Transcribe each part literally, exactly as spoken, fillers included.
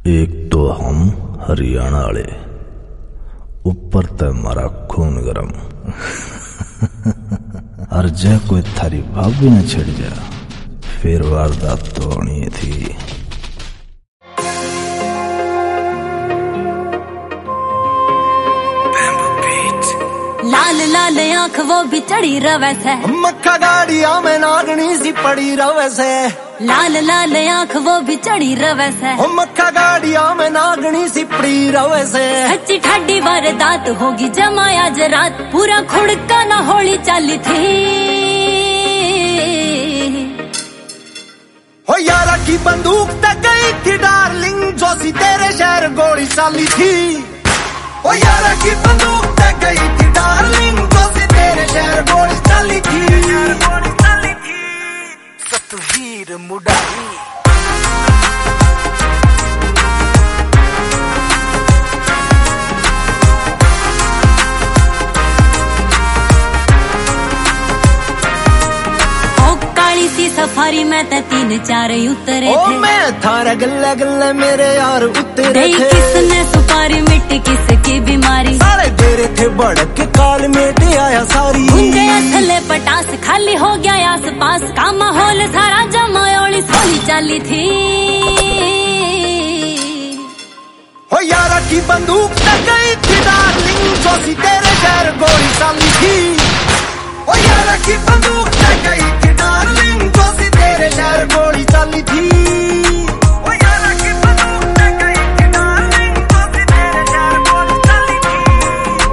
एक तो हम हरियाणा वाले, ऊपर ते मारा खून गरम। और जे कोई थारी भाभी न छिड़ जा, फिर वारदात तो होनी थी। लाल लाल आंख वो भी चढ़ी रवे से, मक्खा गाड़िया में नागनी सी पड़ी रवे से। लाल लाल आंख वो भी चढ़ी रवे से, मक्खा गाड़िया में नागनी सी पड़ी रवे से। सच्ची ठाडी वारदात होगी जमाया आज रात, पूरा खुड़का ना होली चाली थी। हो यारा की बंदूक तक गई थी डार्लिंग, जो सी तेरे शहर गोली चाली थी। ओ यारा की बंदूक तक गई थी डार्लिंग, जो सी तेरे शहर गोली चाली थी। सतवीर मुडारी सफारी में ते तीन चार उतरे ओ थे। मैं थारा गल्ले गल्ले मेरे यार उतरे थे। किसने सुपारी मिट्टी किसकी बीमारी, सारे तेरे थे भड़क के काल में आया सारी। थले पटास खाली हो गया आस पास का माहौल सारा, जमायोली सोली चाली थी। हो यारा की बंदूक तक गई थी डार्लिंग, जो सी तेरे शहर गोली चाली थी। ओ यारा की बंदूक तक गई थी डार्लिंग, जो सी तेरे शहर गोली चाली थी। ओ यारा की बंदूक तक गई थी डार्लिंग, जो सी तेरे शहर गोली चाली थी।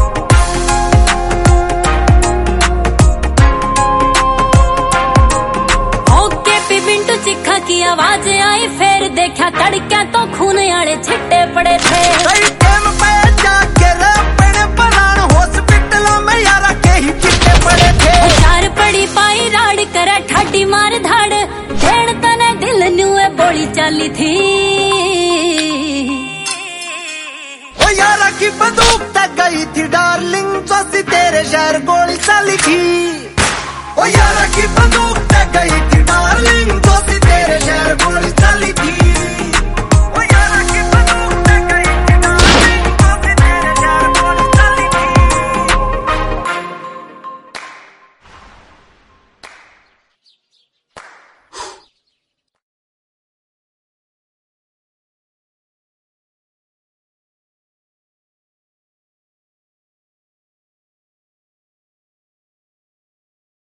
ओके पी बिंटू चिखा की आवाज आई, फिर देखा तड़का तो खून आड़े छिट्टे पड़े थे। कई टाइम पे जाके रपड़े परान हॉस्पिटल में यारा के ही चिट्टे पड़े थे। चार पड़ी पाई राड़ करे ठाडी मार धाड़, ढेड़ तने दिल न्यूए बोली चाली थी। ओ यारा की बंदूक तक गई थी डार्लिंग, जो सी तेरे शहर गोली चाली थी। ओ यारा की बंदूक